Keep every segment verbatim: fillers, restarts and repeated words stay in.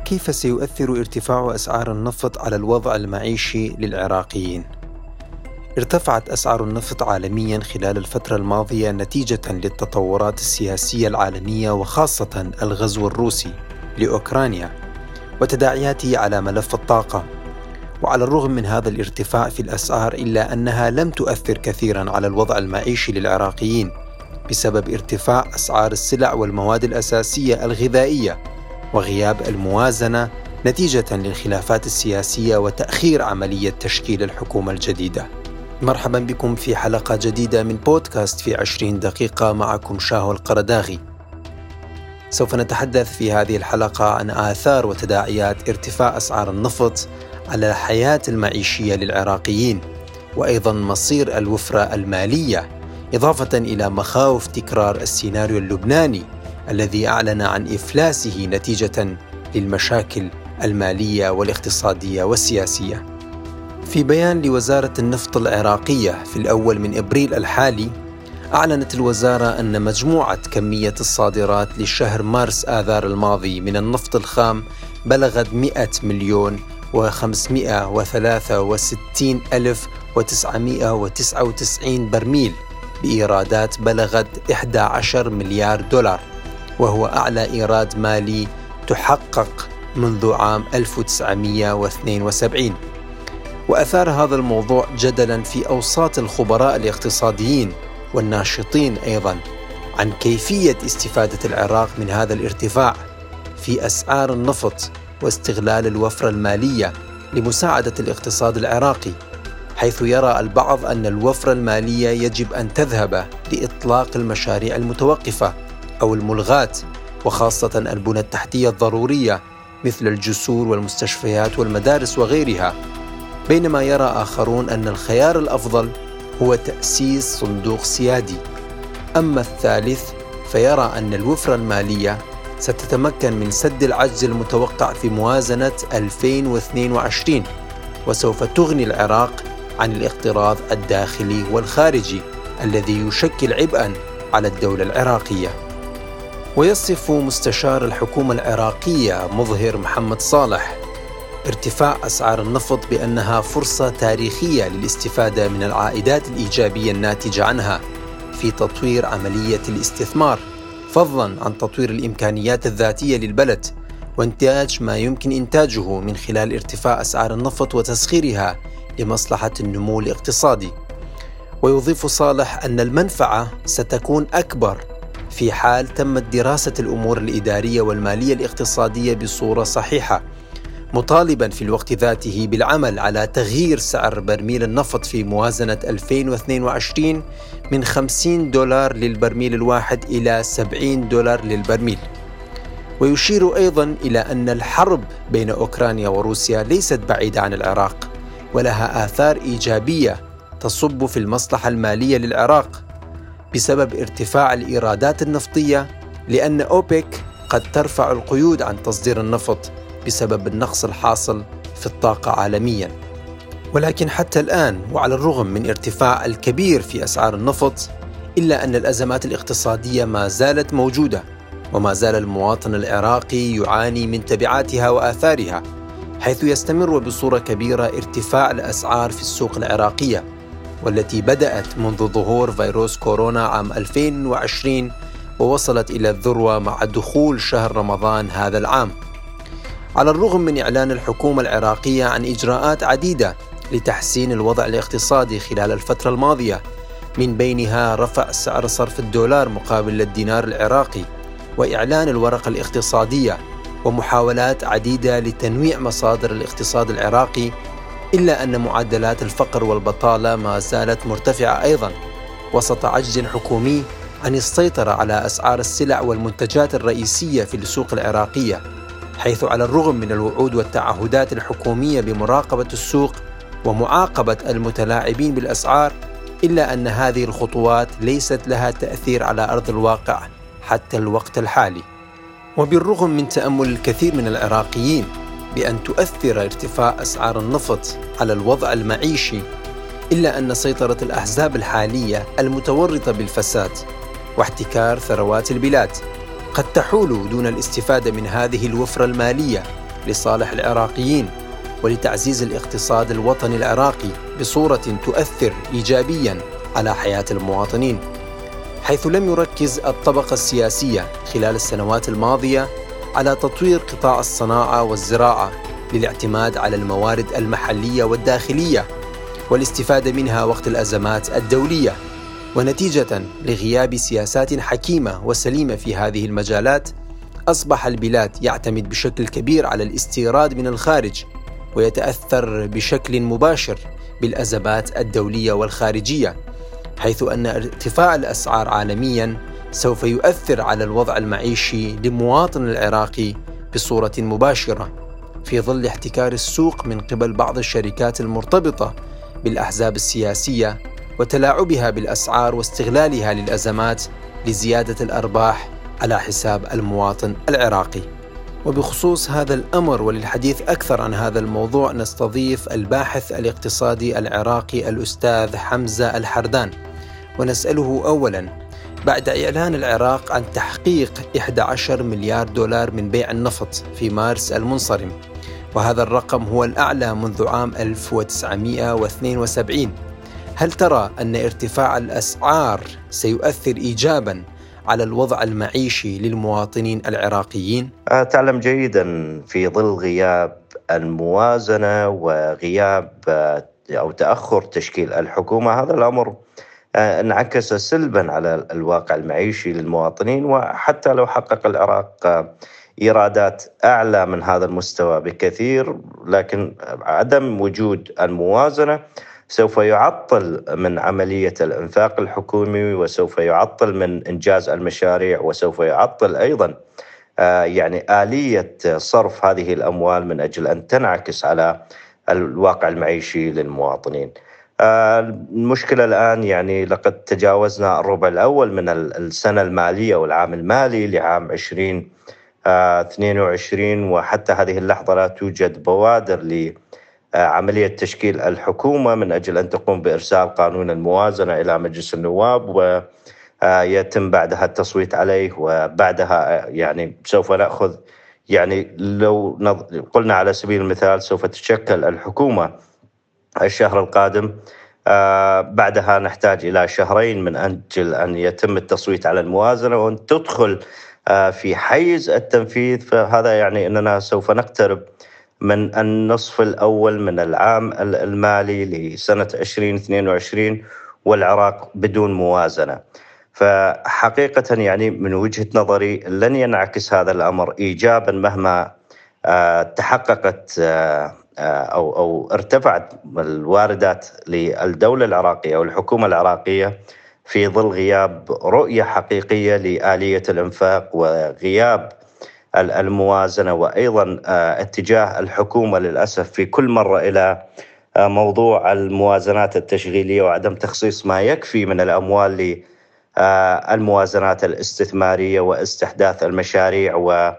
كيف سيؤثر ارتفاع أسعار النفط على الوضع المعيشي للعراقيين؟ ارتفعت أسعار النفط عالمياً خلال الفترة الماضية نتيجة للتطورات السياسية العالمية وخاصة الغزو الروسي لأوكرانيا وتداعياته على ملف الطاقة. وعلى الرغم من هذا الارتفاع في الأسعار إلا أنها لم تؤثر كثيراً على الوضع المعيشي للعراقيين بسبب ارتفاع أسعار السلع والمواد الأساسية الغذائية وغياب الموازنة نتيجة للخلافات السياسية وتأخير عملية تشكيل الحكومة الجديدة. مرحبا بكم في حلقة جديدة من بودكاست في عشرين دقيقة، معكم شاهو القرداغي. سوف نتحدث في هذه الحلقة عن آثار وتداعيات ارتفاع أسعار النفط على الحياة المعيشية للعراقيين، وأيضا مصير الوفرة المالية، إضافة إلى مخاوف تكرار السيناريو اللبناني الذي أعلن عن إفلاسه نتيجة للمشاكل المالية والاقتصادية والسياسية. في بيان لوزارة النفط العراقية في الأول من إبريل الحالي، أعلنت الوزارة أن مجموعة كمية الصادرات لشهر مارس آذار الماضي من النفط الخام بلغت مئة مليون وخمسمئة وثلاثة وستين ألف وتسعمئة وتسعة وتسعين برميل بإيرادات بلغت أحد عشر مليار دولار، وهو أعلى إيراد مالي تحقق منذ عام ألف وتسعمئة واثنين وسبعين. وأثار هذا الموضوع جدلاً في أوساط الخبراء الاقتصاديين والناشطين أيضاً عن كيفية استفادة العراق من هذا الارتفاع في أسعار النفط واستغلال الوفرة المالية لمساعدة الاقتصاد العراقي، حيث يرى البعض أن الوفرة المالية يجب أن تذهب لإطلاق المشاريع المتوقفة أو الملغاة، وخاصة البنى التحتية الضرورية مثل الجسور والمستشفيات والمدارس وغيرها، بينما يرى آخرون أن الخيار الأفضل هو تأسيس صندوق سيادي. أما الثالث فيرى أن الوفرة المالية ستتمكن من سد العجز المتوقع في موازنة ألفين واثنين وعشرين، وسوف تغني العراق عن الاقتراض الداخلي والخارجي الذي يشكل عبئاً على الدولة العراقية. ويصف مستشار الحكومة العراقية مظهر محمد صالح ارتفاع أسعار النفط بأنها فرصة تاريخية للاستفادة من العائدات الإيجابية الناتجة عنها في تطوير عملية الاستثمار، فضلاً عن تطوير الإمكانيات الذاتية للبلد وانتاج ما يمكن إنتاجه من خلال ارتفاع أسعار النفط وتسخيرها لمصلحة النمو الاقتصادي. ويضيف صالح أن المنفعة ستكون أكبر في حال تمت دراسة الأمور الإدارية والمالية الاقتصادية بصورة صحيحة، مطالباً في الوقت ذاته بالعمل على تغيير سعر برميل النفط في موازنة ألفين واثنين وعشرين من خمسين دولار للبرميل الواحد إلى سبعين دولار للبرميل. ويشير أيضاً إلى أن الحرب بين أوكرانيا وروسيا ليست بعيدة عن العراق، ولها آثار إيجابية تصب في المصلحة المالية للعراق بسبب ارتفاع الإيرادات النفطية، لأن أوبك قد ترفع القيود عن تصدير النفط بسبب النقص الحاصل في الطاقة عالمياً. ولكن حتى الآن وعلى الرغم من ارتفاع الكبير في أسعار النفط، إلا أن الأزمات الاقتصادية ما زالت موجودة، وما زال المواطن العراقي يعاني من تبعاتها وآثارها، حيث يستمر بصورة كبيرة ارتفاع الأسعار في السوق العراقية، والتي بدأت منذ ظهور فيروس كورونا عام ألفين وعشرين ووصلت إلى الذروة مع دخول شهر رمضان هذا العام. على الرغم من إعلان الحكومة العراقية عن إجراءات عديدة لتحسين الوضع الاقتصادي خلال الفترة الماضية، من بينها رفع سعر صرف الدولار مقابل الدينار العراقي، وإعلان الورقة الاقتصادية، ومحاولات عديدة لتنويع مصادر الاقتصاد العراقي، إلا أن معدلات الفقر والبطالة ما زالت مرتفعة أيضاً، وسط عجز حكومي عن السيطرة على أسعار السلع والمنتجات الرئيسية في السوق العراقية، حيث على الرغم من الوعود والتعهدات الحكومية بمراقبة السوق ومعاقبة المتلاعبين بالأسعار، إلا أن هذه الخطوات ليست لها تأثير على أرض الواقع حتى الوقت الحالي. وبالرغم من تأمل الكثير من العراقيين بأن تؤثر ارتفاع أسعار النفط على الوضع المعيشي، إلا أن سيطرة الأحزاب الحالية المتورطة بالفساد واحتكار ثروات البلاد قد تحول دون الاستفادة من هذه الوفرة المالية لصالح العراقيين ولتعزيز الاقتصاد الوطني العراقي بصورة تؤثر إيجابياً على حياة المواطنين، حيث لم يركز الطبقة السياسية خلال السنوات الماضية على تطوير قطاع الصناعة والزراعة للاعتماد على الموارد المحلية والداخلية والاستفادة منها وقت الأزمات الدولية. ونتيجة لغياب سياسات حكيمة وسليمة في هذه المجالات، أصبح البلاد يعتمد بشكل كبير على الاستيراد من الخارج ويتأثر بشكل مباشر بالأزمات الدولية والخارجية، حيث أن ارتفاع الأسعار عالمياً سوف يؤثر على الوضع المعيشي للمواطن العراقي بصورة مباشرة، في ظل احتكار السوق من قبل بعض الشركات المرتبطة بالأحزاب السياسية وتلاعبها بالأسعار واستغلالها للأزمات لزيادة الأرباح على حساب المواطن العراقي. وبخصوص هذا الأمر وللحديث أكثر عن هذا الموضوع نستضيف الباحث الاقتصادي العراقي الأستاذ حمزة الحردان، ونسأله أولاً: بعد إعلان العراق عن تحقيق إحدى عشر مليار دولار من بيع النفط في مارس المنصرم، وهذا الرقم هو الأعلى منذ عام ألف وتسعمائة واثنين وسبعين، هل ترى أن ارتفاع الأسعار سيؤثر إيجاباً على الوضع المعيشي للمواطنين العراقيين؟ تعلم جيداً في ظل غياب الموازنة وغياب أو تأخر تشكيل الحكومة، هذا الأمر انعكس سلباً على الواقع المعيشي للمواطنين، وحتى لو حقق العراق إيرادات أعلى من هذا المستوى بكثير، لكن عدم وجود الموازنة سوف يعطل من عملية الإنفاق الحكومي، وسوف يعطل من إنجاز المشاريع، وسوف يعطل أيضاً يعني آلية صرف هذه الأموال من أجل أن تنعكس على الواقع المعيشي للمواطنين. المشكلة الآن يعني لقد تجاوزنا الربع الأول من السنة المالية والعام المالي لعام عشرين اثنين وعشرين، وحتى هذه اللحظة لا توجد بوادر لعملية تشكيل الحكومة من أجل أن تقوم بإرسال قانون الموازنة إلى مجلس النواب ويتم بعدها التصويت عليه، وبعدها يعني سوف نأخذ يعني لو قلنا على سبيل المثال سوف تتشكل الحكومة الشهر القادم، آه بعدها نحتاج إلى شهرين من أجل أن يتم التصويت على الموازنة وأن تدخل آه في حيز التنفيذ، فهذا يعني أننا سوف نقترب من النصف الأول من العام المالي لسنة عشرين اثنين وعشرين والعراق بدون موازنة. فحقيقة يعني من وجهة نظري لن ينعكس هذا الأمر إيجابا مهما آه تحققت آه أو أو ارتفعت الواردات للدولة العراقية أو الحكومة العراقية في ظل غياب رؤية حقيقية لآلية الإنفاق وغياب الموازنة، وأيضا اتجاه الحكومة للأسف في كل مرة إلى موضوع الموازنات التشغيلية وعدم تخصيص ما يكفي من الأموال للموازنات الاستثمارية واستحداث المشاريع. و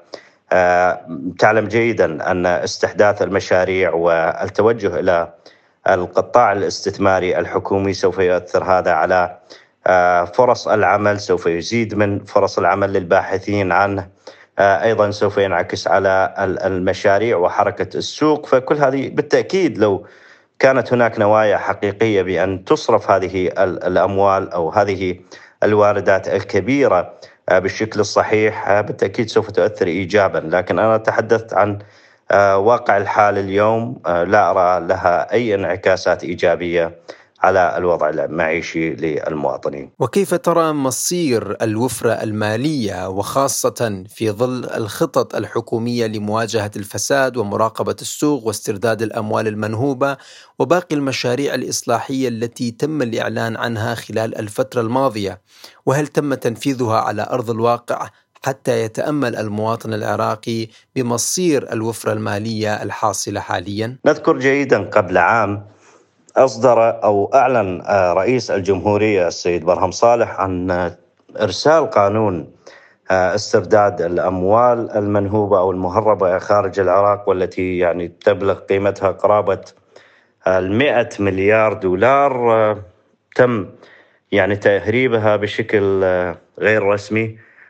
تعلم جيداً أن استحداث المشاريع والتوجه إلى القطاع الاستثماري الحكومي سوف يؤثر هذا على فرص العمل، سوف يزيد من فرص العمل للباحثين عنه، أيضاً سوف ينعكس على المشاريع وحركة السوق. فكل هذه بالتأكيد لو كانت هناك نوايا حقيقية بأن تصرف هذه الأموال أو هذه الواردات الكبيرة بالشكل الصحيح بالتأكيد سوف تؤثر إيجابا، لكن أنا تحدثت عن واقع الحال اليوم، لا أرى لها أي انعكاسات إيجابية على الوضع المعيشي للمواطنين. وكيف ترى مصير الوفرة المالية وخاصة في ظل الخطط الحكومية لمواجهة الفساد ومراقبة السوق واسترداد الأموال المنهوبة وباقي المشاريع الإصلاحية التي تم الإعلان عنها خلال الفترة الماضية، وهل تم تنفيذها على أرض الواقع حتى يتأمل المواطن العراقي بمصير الوفرة المالية الحاصلة حاليا؟ نذكر جيدا قبل عام أصدر أو أعلن رئيس الجمهورية السيد برهم صالح عن إرسال قانون استرداد الأموال المنهوبة أو المهربة خارج العراق، والتي يعني تبلغ قيمتها قرابة المئة مليار دولار، تم يعني تهريبها بشكل غير رسمي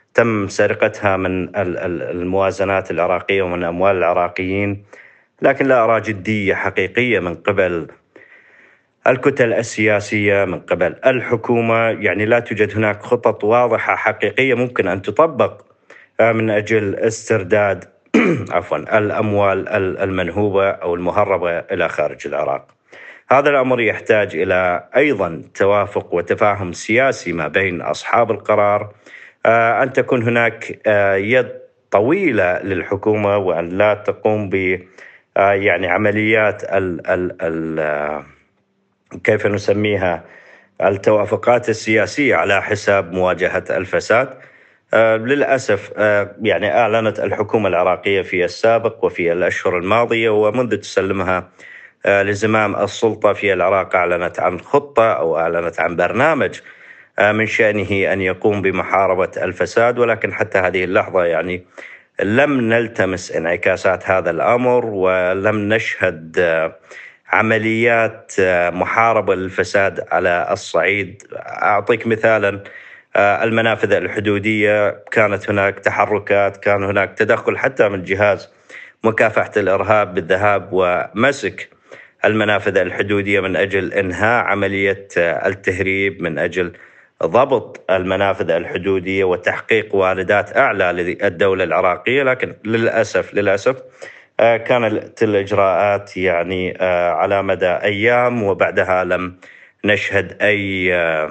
تم سرقتها من الموازنات العراقية ومن أموال العراقيين، لكن لا أرى جدية حقيقية من قبل الكتل السياسية، من قبل الحكومة. يعني لا توجد هناك خطط واضحة حقيقية ممكن أن تطبق من أجل استرداد عفوا الأموال المنهوبة أو المهربة إلى خارج العراق. هذا الأمر يحتاج إلى أيضا توافق وتفاهم سياسي ما بين أصحاب القرار، أن تكون هناك يد طويلة للحكومة، وأن لا تقوم ب يعني عمليات ال ال ال كيف نسميها التوافقات السياسية على حساب مواجهة الفساد. آه للأسف آه يعني أعلنت الحكومة العراقية في السابق وفي الأشهر الماضية ومنذ تسلمها آه لزمام السلطة في العراق أعلنت عن خطة أو أعلنت عن برنامج آه من شأنه أن يقوم بمحاربة الفساد، ولكن حتى هذه اللحظة يعني لم نلتمس انعكاسات هذا الأمر، ولم نشهد آه عمليات محاربة للفساد على الصعيد. أعطيك مثالا، المنافذ الحدودية كانت هناك تحركات، كان هناك تدخل حتى من جهاز مكافحة الإرهاب بالذهاب ومسك المنافذ الحدودية من أجل إنهاء عملية التهريب، من أجل ضبط المنافذ الحدودية وتحقيق واردات أعلى للدولة العراقية. لكن للأسف للأسف كانت الإجراءات يعني على مدى أيام، وبعدها لم نشهد أي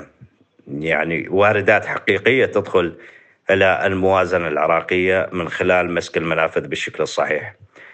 يعني واردات حقيقية تدخل إلى الموازنة العراقية من خلال مسك المنافذ بالشكل الصحيح.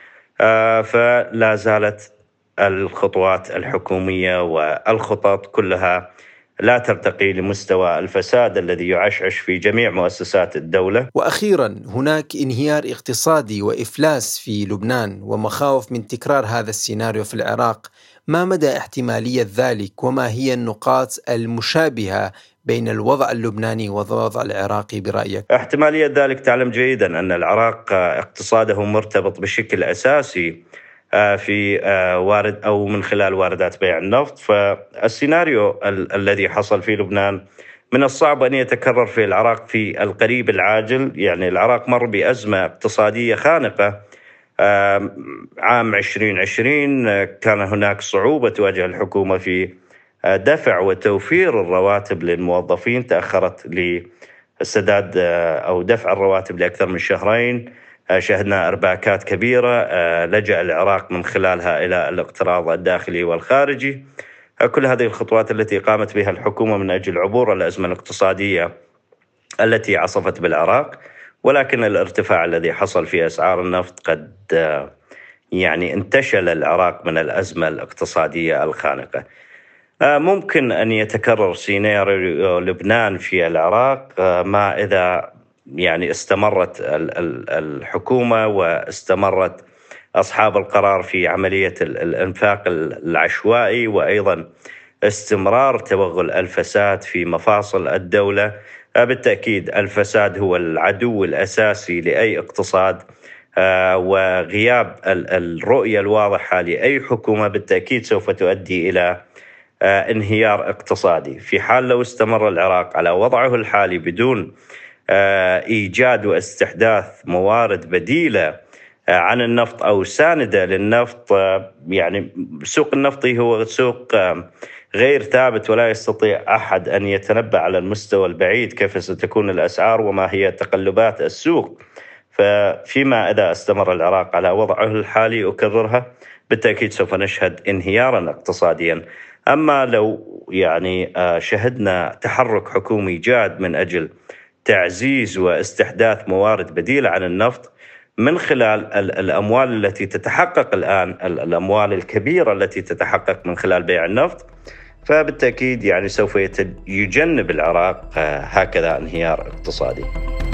فلا زالت الخطوات الحكومية والخطط كلها لا ترتقي لمستوى الفساد الذي يعشعش في جميع مؤسسات الدولة. وأخيرا، هناك انهيار اقتصادي وإفلاس في لبنان ومخاوف من تكرار هذا السيناريو في العراق. ما مدى احتمالية ذلك، وما هي النقاط المشابهة بين الوضع اللبناني والوضع العراقي برأيك؟ احتمالية ذلك تعلم جيدا أن العراق اقتصاده مرتبط بشكل أساسي في وارد أو من خلال واردات بيع النفط. فالسيناريو ال- الذي حصل في لبنان من الصعب أن يتكرر في العراق في القريب العاجل. يعني العراق مر بأزمة اقتصادية خانقة عام عشرين عشرين، كان هناك صعوبة تواجه الحكومة في دفع وتوفير الرواتب للموظفين، تأخرت للسداد أو دفع الرواتب لأكثر من شهرين، شهدنا إرباكات كبيرة لجأ العراق من خلالها إلى الاقتراض الداخلي والخارجي. كل هذه الخطوات التي قامت بها الحكومة من أجل عبور الأزمة الاقتصادية التي عصفت بالعراق، ولكن الارتفاع الذي حصل في أسعار النفط قد يعني انتشل العراق من الأزمة الاقتصادية الخانقة. ممكن أن يتكرر سيناريو لبنان في العراق ما إذا يعني استمرت الحكومة واستمرت أصحاب القرار في عملية الإنفاق العشوائي، وأيضا استمرار توغل الفساد في مفاصل الدولة. بالتأكيد الفساد هو العدو الأساسي لأي اقتصاد، وغياب الرؤية الواضحة لأي حكومة بالتأكيد سوف تؤدي إلى انهيار اقتصادي. في حال لو استمر العراق على وضعه الحالي بدون إيجاد واستحداث موارد بديلة عن النفط أو ساندة للنفط، يعني سوق النفط هو سوق غير ثابت، ولا يستطيع أحد أن يتنبأ على المستوى البعيد كيف ستكون الأسعار وما هي تقلبات السوق. ففيما إذا استمر العراق على وضعه الحالي أكررها بالتأكيد سوف نشهد انهيارا اقتصاديا. أما لو يعني شهدنا تحرك حكومي جاد من أجل تعزيز واستحداث موارد بديلة عن النفط من خلال الأموال التي تتحقق الآن، الأموال الكبيرة التي تتحقق من خلال بيع النفط، فبالتأكيد يعني سوف يجنب العراق هكذا انهيار اقتصادي.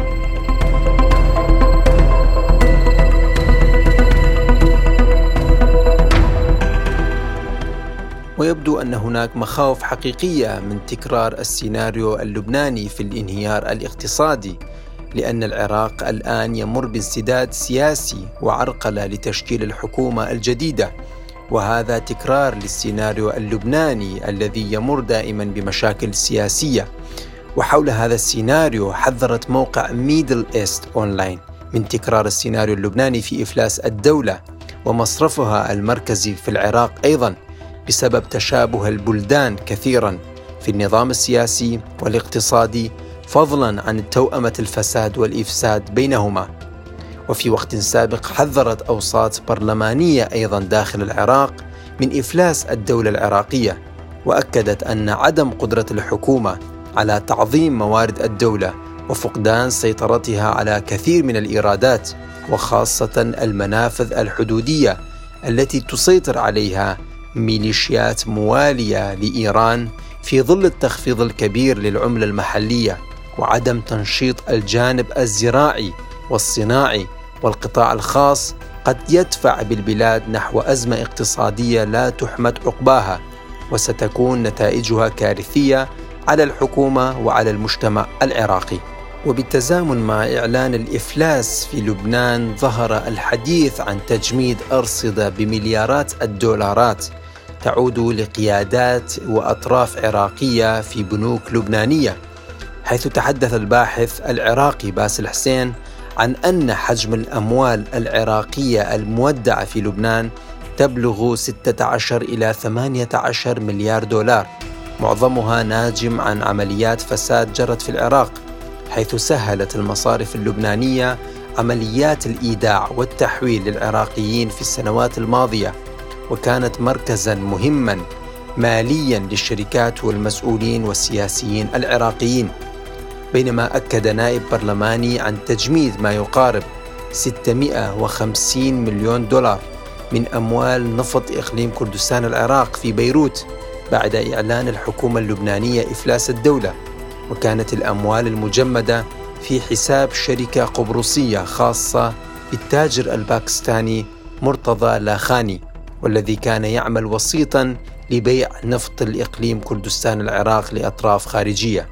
ويبدو أن هناك مخاوف حقيقية من تكرار السيناريو اللبناني في الانهيار الاقتصادي، لأن العراق الآن يمر بانسداد سياسي وعرقلة لتشكيل الحكومة الجديدة، وهذا تكرار للسيناريو اللبناني الذي يمر دائما بمشاكل سياسية. وحول هذا السيناريو حذرت موقع ميدل إيست أونلاين من تكرار السيناريو اللبناني في إفلاس الدولة ومصرفها المركزي في العراق أيضاً، بسبب تشابه البلدان كثيراً في النظام السياسي والاقتصادي، فضلاً عن توأمة الفساد والإفساد بينهما. وفي وقت سابق حذرت أوساط برلمانية أيضاً داخل العراق من إفلاس الدولة العراقية، وأكدت أن عدم قدرة الحكومة على تعظيم موارد الدولة وفقدان سيطرتها على كثير من الإيرادات، وخاصة المنافذ الحدودية التي تسيطر عليها ميليشيات موالية لإيران، في ظل التخفيض الكبير للعملة المحلية وعدم تنشيط الجانب الزراعي والصناعي والقطاع الخاص، قد يدفع بالبلاد نحو أزمة اقتصادية لا تحمد عقباها، وستكون نتائجها كارثية على الحكومة وعلى المجتمع العراقي. وبالتزامن مع إعلان الإفلاس في لبنان، ظهر الحديث عن تجميد أرصدة بمليارات الدولارات تعود لقيادات وأطراف عراقية في بنوك لبنانية، حيث تحدث الباحث العراقي باسل حسين عن أن حجم الأموال العراقية المودعة في لبنان تبلغ ستة عشر إلى ثمانية عشر مليار دولار، معظمها ناجم عن عمليات فساد جرت في العراق، حيث سهلت المصارف اللبنانية عمليات الإيداع والتحويل للعراقيين في السنوات الماضية، وكانت مركزاً مهماً مالياً للشركات والمسؤولين والسياسيين العراقيين. بينما أكد نائب برلماني عن تجميد ما يقارب ستمائة وخمسين مليون دولار من أموال نفط إقليم كردستان العراق في بيروت بعد إعلان الحكومة اللبنانية إفلاس الدولة، وكانت الأموال المجمدة في حساب شركة قبرصية خاصة بالتاجر الباكستاني مرتضى لاخاني، والذي كان يعمل وسيطاً لبيع نفط الإقليم كردستان العراق لأطراف خارجية.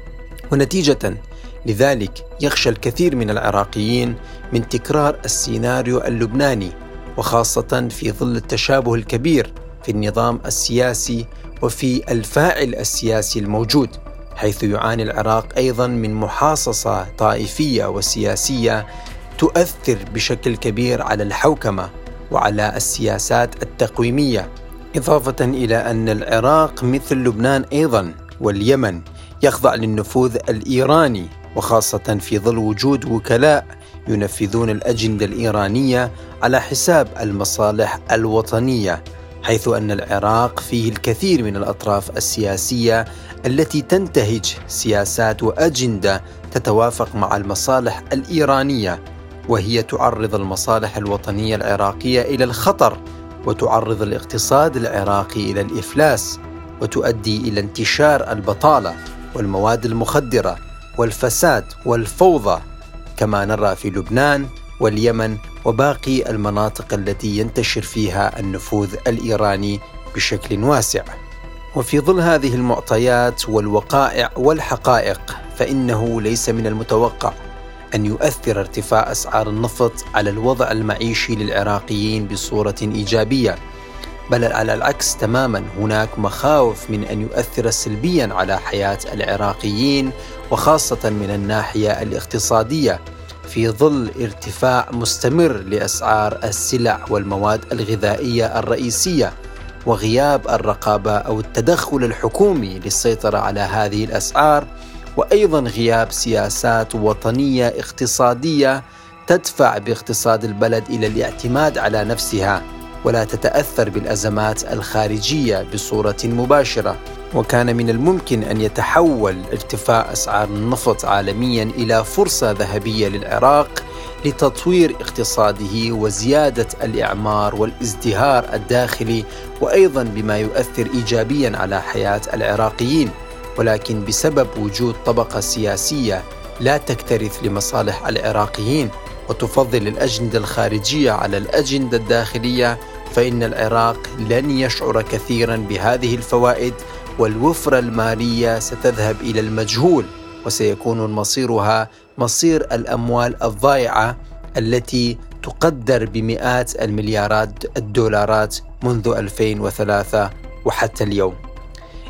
ونتيجة لذلك يخشى الكثير من العراقيين من تكرار السيناريو اللبناني، وخاصة في ظل التشابه الكبير في النظام السياسي وفي الفاعل السياسي الموجود، حيث يعاني العراق أيضا من محاصصة طائفية وسياسية تؤثر بشكل كبير على الحوكمة وعلى السياسات التقويمية، إضافة إلى أن العراق مثل لبنان أيضا واليمن يخضع للنفوذ الإيراني، وخاصة في ظل وجود وكلاء ينفذون الأجندة الإيرانية على حساب المصالح الوطنية، حيث أن العراق فيه الكثير من الأطراف السياسية التي تنتهج سياسات وأجندة تتوافق مع المصالح الإيرانية، وهي تعرض المصالح الوطنية العراقية إلى الخطر، وتعرض الاقتصاد العراقي إلى الإفلاس، وتؤدي إلى انتشار البطالة والمواد المخدرة والفساد والفوضى، كما نرى في لبنان واليمن وباقي المناطق التي ينتشر فيها النفوذ الإيراني بشكل واسع. وفي ظل هذه المعطيات والوقائع والحقائق، فإنه ليس من المتوقع أن يؤثر ارتفاع أسعار النفط على الوضع المعيشي للعراقيين بصورة إيجابية، بل على العكس تماما، هناك مخاوف من أن يؤثر سلبيا على حياة العراقيين، وخاصة من الناحية الاقتصادية، في ظل ارتفاع مستمر لأسعار السلع والمواد الغذائية الرئيسية، وغياب الرقابة أو التدخل الحكومي للسيطرة على هذه الأسعار، وأيضا غياب سياسات وطنية اقتصادية تدفع باقتصاد البلد إلى الاعتماد على نفسها ولا تتأثر بالأزمات الخارجية بصورة مباشرة. وكان من الممكن أن يتحول ارتفاع أسعار النفط عالميا إلى فرصة ذهبية للعراق لتطوير اقتصاده وزيادة الإعمار والازدهار الداخلي، وأيضا بما يؤثر إيجابيا على حياة العراقيين، ولكن بسبب وجود طبقة سياسية لا تكترث لمصالح العراقيين وتفضل الأجندة الخارجية على الأجندة الداخلية، فإن العراق لن يشعر كثيرا بهذه الفوائد، والوفرة المالية ستذهب إلى المجهول، وسيكون مصيرها مصير الأموال الضائعة التي تقدر بمئات المليارات الدولارات منذ ألفين وثلاثة وحتى اليوم.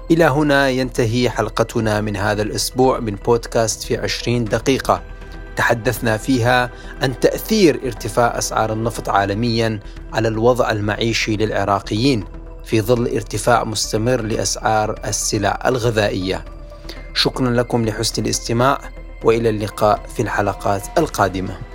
إلى هنا ينتهي حلقتنا من هذا الأسبوع من بودكاست في عشرين دقيقة. تحدثنا فيها عن تأثير ارتفاع أسعار النفط عالميا على الوضع المعيشي للعراقيين في ظل ارتفاع مستمر لأسعار السلع الغذائية. شكرا لكم لحسن الاستماع، وإلى اللقاء في الحلقات القادمة.